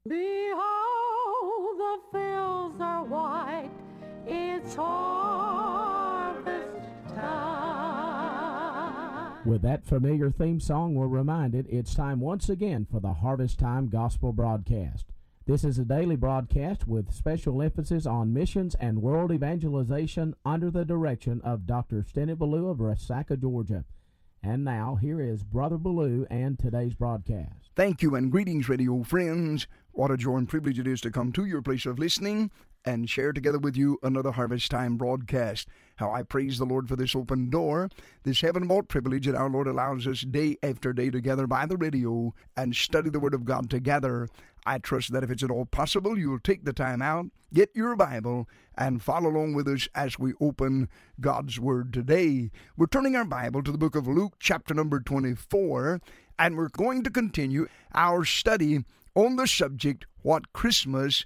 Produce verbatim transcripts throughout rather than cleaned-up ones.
Behold, the fields are white, it's harvest time. With that familiar theme song, we're reminded it's time once again for the Harvest Time Gospel Broadcast. This is a daily broadcast with special emphasis on missions and world evangelization under the direction of Doctor Steny Ballou of Resaca, Georgia. And now, here is Brother Ballou and today's broadcast. Thank you and greetings, radio friends. What a joy and privilege it is to come to your place of listening and share together with you another Harvest Time broadcast. How I praise the Lord for this open door, this heaven-bought privilege that our Lord allows us day after day to gather by the radio and study the Word of God together. I trust that if it's at all possible, you'll take the time out, get your Bible, and follow along with us as we open God's Word today. We're turning our Bible to the book of Luke, chapter number twenty-four, and we're going to continue our study on the subject, What Christmas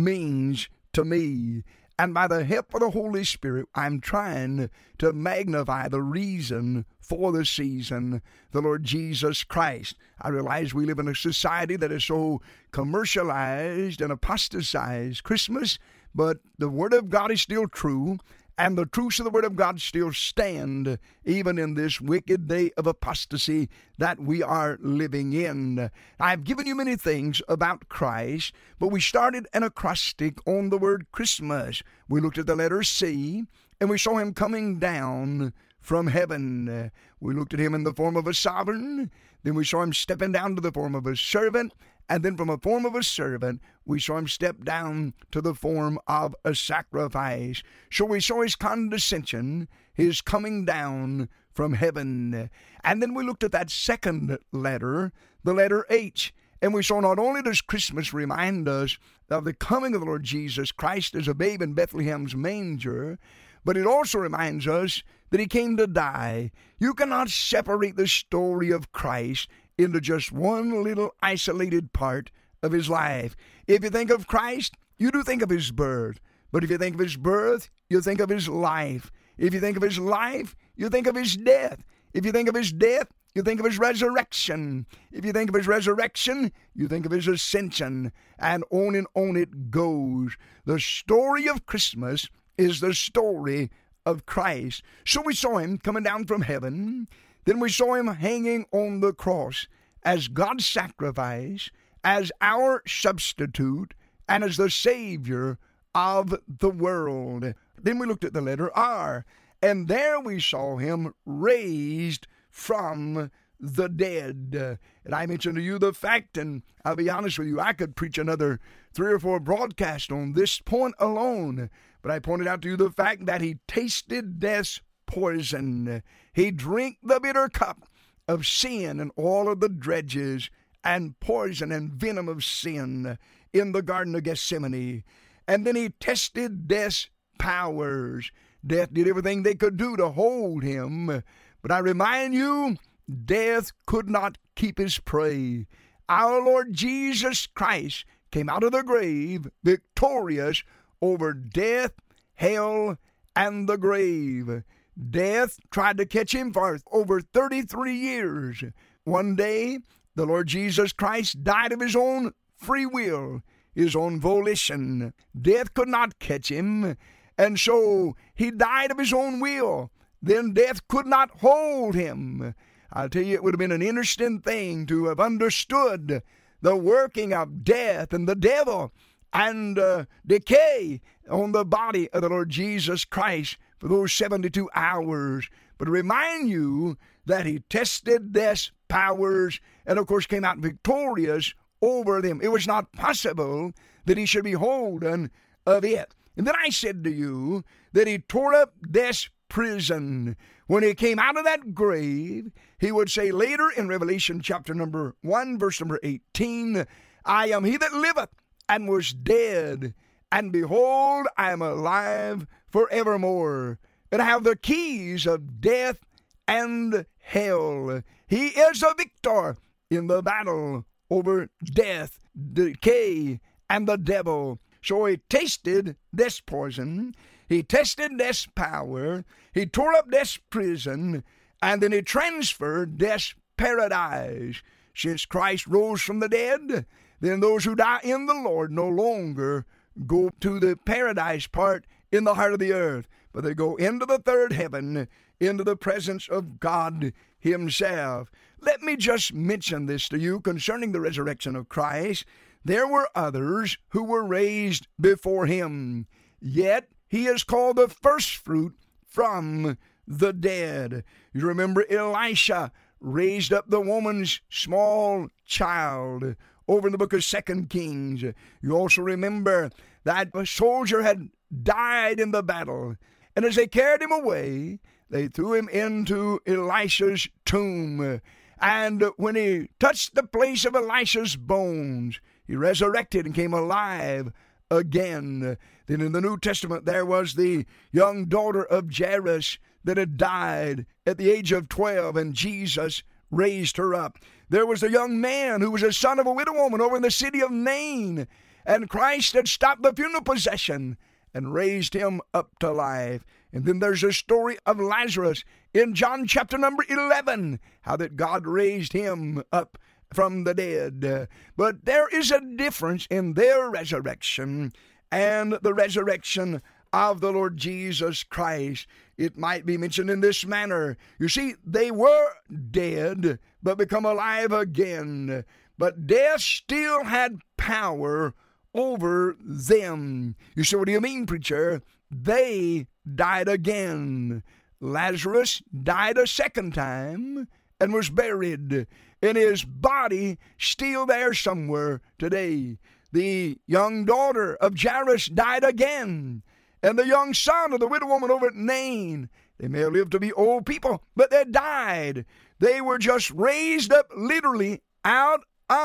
Means to Me. And by the help of the Holy Spirit, I'm trying to magnify the reason for the season, the Lord Jesus Christ. I realize we live in a society that is so commercialized and apostatized Christmas, but the Word of God is still true, and the truths of the Word of God still stand, even in this wicked day of apostasy that we are living in. I've given you many things about Christ, but we started an acrostic on the word Christmas. We looked at the letter C, and we saw Him coming down from heaven. We looked at Him in the form of a sovereign, then we saw Him stepping down to the form of a servant, and then from a form of a servant, we saw Him step down to the form of a sacrifice. So we saw His condescension, His coming down from heaven. And then we looked at that second letter, the letter H, and we saw not only does Christmas remind us of the coming of the Lord Jesus Christ as a babe in Bethlehem's manger, but it also reminds us that He came to die. You cannot separate the story of Christ into just one little isolated part of His life. If you think of Christ, you do think of His birth. But if you think of His birth, you think of His life. If you think of His life, you think of His death. If you think of His death, you think of His resurrection. If you think of His resurrection, you think of His ascension. And on and on it goes. The story of Christmas is the story of Christ. So we saw Him coming down from heaven. Then we saw Him hanging on the cross as God's sacrifice, as our substitute, and as the Savior of the world. Then we looked at the letter R, and there we saw Him raised from the dead. And I mentioned to you the fact, and I'll be honest with you, I could preach another three or four broadcasts on this point alone, but I pointed out to you the fact that He tasted death's poison. He drank the bitter cup of sin and all of the dredges and poison and venom of sin in the Garden of Gethsemane. And then He tested death's powers. Death did everything they could do to hold Him. But I remind you, death could not keep His prey. Our Lord Jesus Christ came out of the grave victorious over death, hell, and the grave. Death tried to catch Him for over thirty-three years. One day, the Lord Jesus Christ died of His own free will, His own volition. Death could not catch Him, and so He died of His own will. Then death could not hold Him. I'll tell you, it would have been an interesting thing to have understood the working of death and the devil and uh, decay on the body of the Lord Jesus Christ for those seventy-two hours. But to remind you that He tested death's powers and, of course, came out victorious over them. It was not possible that He should be holden of it. And then I said to you that He tore up death's prison. When He came out of that grave, He would say later in Revelation chapter number one, verse number eighteen, I am He that liveth and was dead, and behold, I am alive forevermore, and I have the keys of death and hell. He is a victor in the battle over death, decay, and the devil. So He tasted this poison, He tested death's power, He tore up death's prison, and then He transferred death's paradise. Since Christ rose from the dead, then those who die in the Lord no longer go to the paradise part in the heart of the earth, but they go into the third heaven, into the presence of God himself. Let me just mention this to you concerning the resurrection of Christ. There were others who were raised before him, yet he is called the first fruit from the dead. You remember Elisha raised up the woman's small child over in the book of Second Kings. You also remember that a soldier had died in the battle, and as they carried him away, they threw him into Elisha's tomb. And when he touched the place of Elisha's bones, he resurrected and came alive again. Then in the New Testament, there was the young daughter of Jairus that had died at the age of twelve, and Jesus raised her up. There was a young man who was a son of a widow woman over in the city of Nain, and Christ had stopped the funeral procession and raised him up to life. And then there's a story of Lazarus in John chapter number eleven, how that God raised him up from the dead. But there is a difference in their resurrection and the resurrection of the Lord Jesus Christ. It might be mentioned in this manner. You see, they were dead, but become alive again. But death still had power over them. You say, what do you mean, preacher? They died again. Lazarus died a second time and was buried, and his body still there somewhere today. The young daughter of Jairus died again, and the young son of the widow woman over at Nain, they may have lived to be old people, but they died. They were just raised up literally out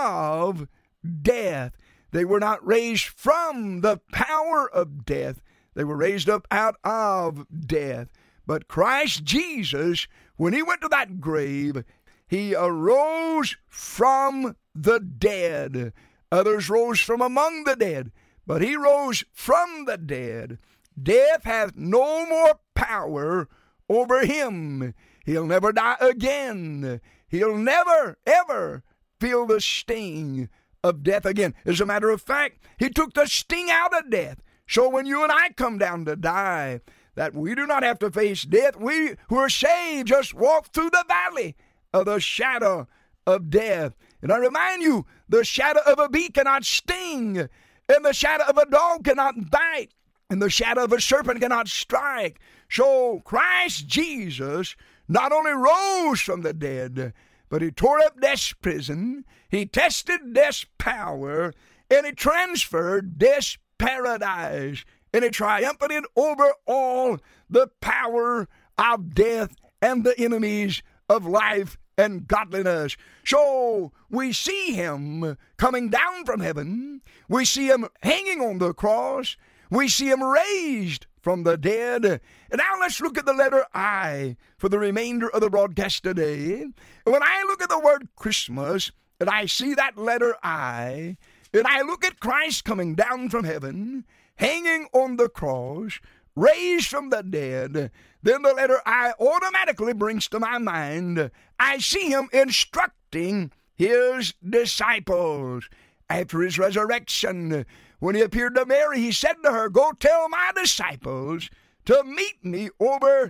of death. They were not raised from the power of death. They were raised up out of death. But Christ Jesus, when he went to that grave, he arose from the dead. Others rose from among the dead, but he rose from the dead. Death hath no more power over him. He'll never die again. He'll never, ever feel the sting of death again. As a matter of fact, he took the sting out of death. So when you and I come down to die, that we do not have to face death. We who are saved just walk through the valley of the shadow of death. And I remind you, the shadow of a bee cannot sting, and the shadow of a dog cannot bite, and the shadow of a serpent cannot strike. So Christ Jesus not only rose from the dead, but he tore up death's prison, he tested death's power, and he transferred death's paradise, and he triumphed over all the power of death and the enemies of life and godliness. So we see him coming down from heaven. We see him hanging on the cross. We see him raised from the dead. And now let's look at the letter I for the remainder of the broadcast today. When I look at the word Christmas, and I see that letter I, and I look at Christ coming down from heaven, hanging on the cross, raised from the dead, then the letter I automatically brings to my mind, I see him instructing his disciples. After his resurrection, when he appeared to Mary, he said to her, go tell my disciples to meet me over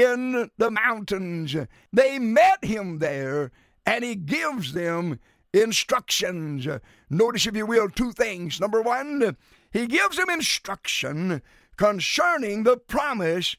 in the mountains. They met him there, and he gives them instructions. Notice, if you will, two things. Number one, he gives them instruction concerning the promise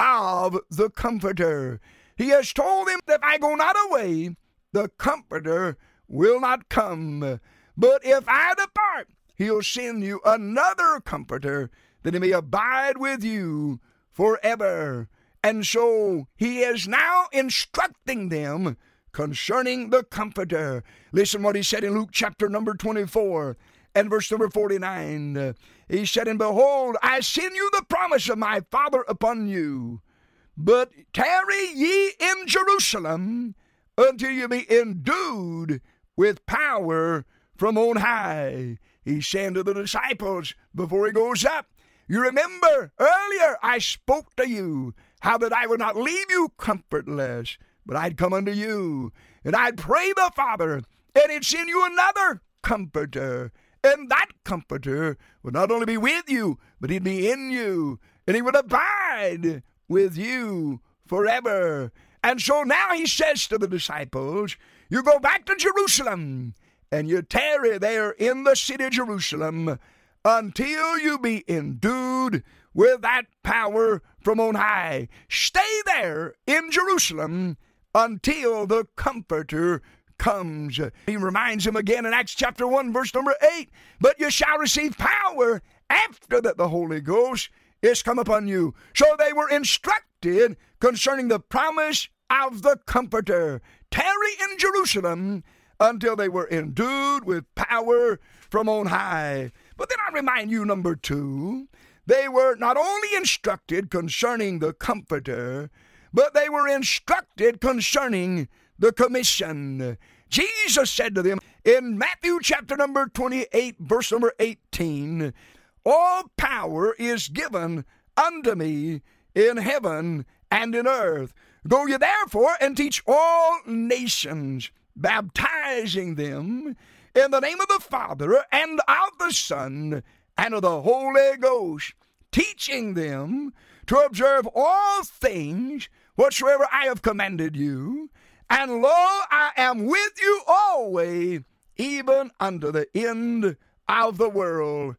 of the Comforter. He has told them that if I go not away, the Comforter will not come. But if I depart, he'll send you another Comforter, that he may abide with you forever. And so he is now instructing them concerning the Comforter. Listen what he said in Luke chapter number twenty-four and verse number forty-nine. He said, and behold, I send you the promise of my Father upon you, but tarry ye in Jerusalem until you be endued with power from on high. He's saying to the disciples before he goes up, you remember earlier I spoke to you how that I would not leave you comfortless, but I'd come unto you, and I'd pray the Father, and he'd send you another Comforter. And that Comforter would not only be with you, but he'd be in you, and he would abide with you forever. And so now he says to the disciples, you go back to Jerusalem, and you tarry there in the city of Jerusalem until you be endued with that power from on high. Stay there in Jerusalem until the Comforter comes. He reminds him again in Acts chapter one, verse number eight, but you shall receive power after that the Holy Ghost is come upon you. So they were instructed concerning the promise of the Comforter. Tarry in Jerusalem until they were endued with power from on high. But then I remind you, number two, they were not only instructed concerning the Comforter, but they were instructed concerning the commission. Jesus said to them in Matthew chapter number twenty-eight, verse number eighteen, all power is given unto me in heaven and in earth. Go ye therefore and teach all nations, baptizing them in the name of the Father and of the Son and of the Holy Ghost, teaching them to observe all things whatsoever I have commanded you. And lo, I am with you always, even unto the end of the world.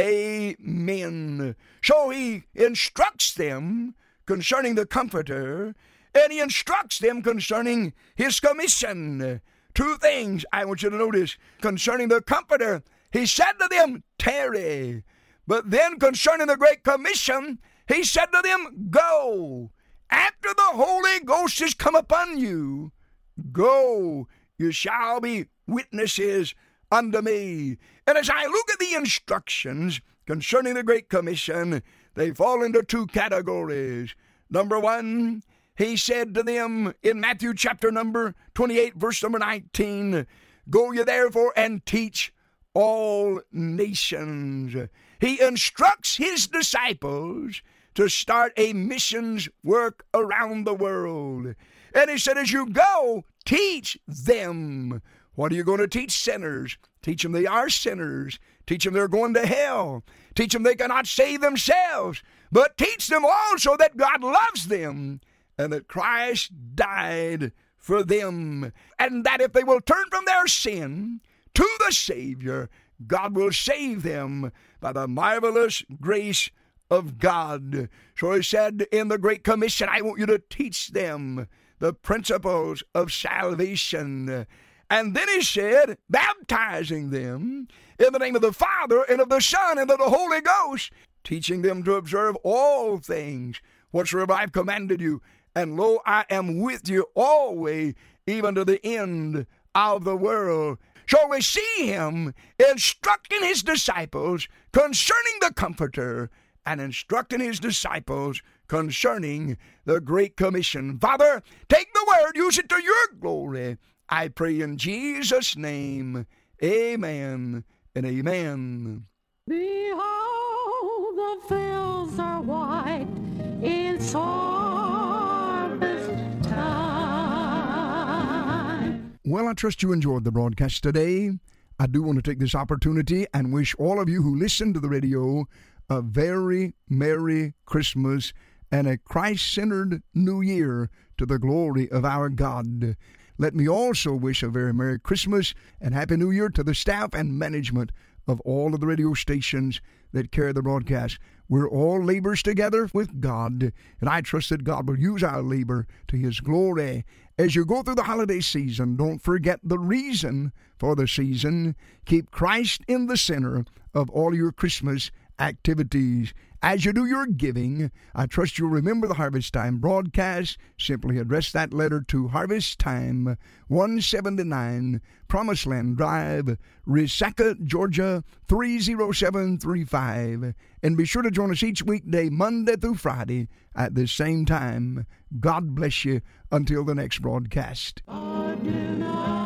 Amen. So he instructs them concerning the Comforter, and he instructs them concerning his commission. Two things I want you to notice concerning the Comforter. He said to them, tarry. But then concerning the Great Commission, he said to them, go. After the Holy Ghost has come upon you, go, you shall be witnesses unto me. And as I look at the instructions concerning the Great Commission, they fall into two categories. Number one, he said to them in Matthew chapter number twenty-eight, verse number nineteen, go ye therefore and teach all nations. He instructs his disciples to start a missions work around the world. And he said, as you go, teach them. What are you going to teach sinners? Teach them they are sinners. Teach them they're going to hell. Teach them they cannot save themselves. But teach them also that God loves them and that Christ died for them. And that if they will turn from their sin to the Savior, God will save them by the marvelous grace of God. So he said in the Great Commission, I want you to teach them the principles of salvation. And then he said, baptizing them in the name of the Father and of the Son and of the Holy Ghost, teaching them to observe all things whatsoever I've commanded you. And lo, I am with you always, even to the end of the world. So we see him instructing his disciples concerning the Comforter and instructing his disciples concerning the Great Commission. Father, take the word, use it to your glory. I pray in Jesus' name. Amen and amen. Behold, the fields are white in harvest time. Well, I trust you enjoyed the broadcast today. I do want to take this opportunity and wish all of you who listen to the radio a very Merry Christmas and a Christ-centered New Year to the glory of our God. Let me also wish a very Merry Christmas and Happy New Year to the staff and management of all of the radio stations that carry the broadcast. We're all laborers together with God, and I trust that God will use our labor to His glory. As you go through the holiday season, don't forget the reason for the season. Keep Christ in the center of all your Christmas activities. As you do your giving, I trust you'll remember the Harvest Time broadcast. Simply address that letter to Harvest Time, one seventy-nine Promised Land Drive, Resaca, Georgia, three oh seven three five. And be sure to join us each weekday, Monday through Friday, at the same time. God bless you until the next broadcast. I do not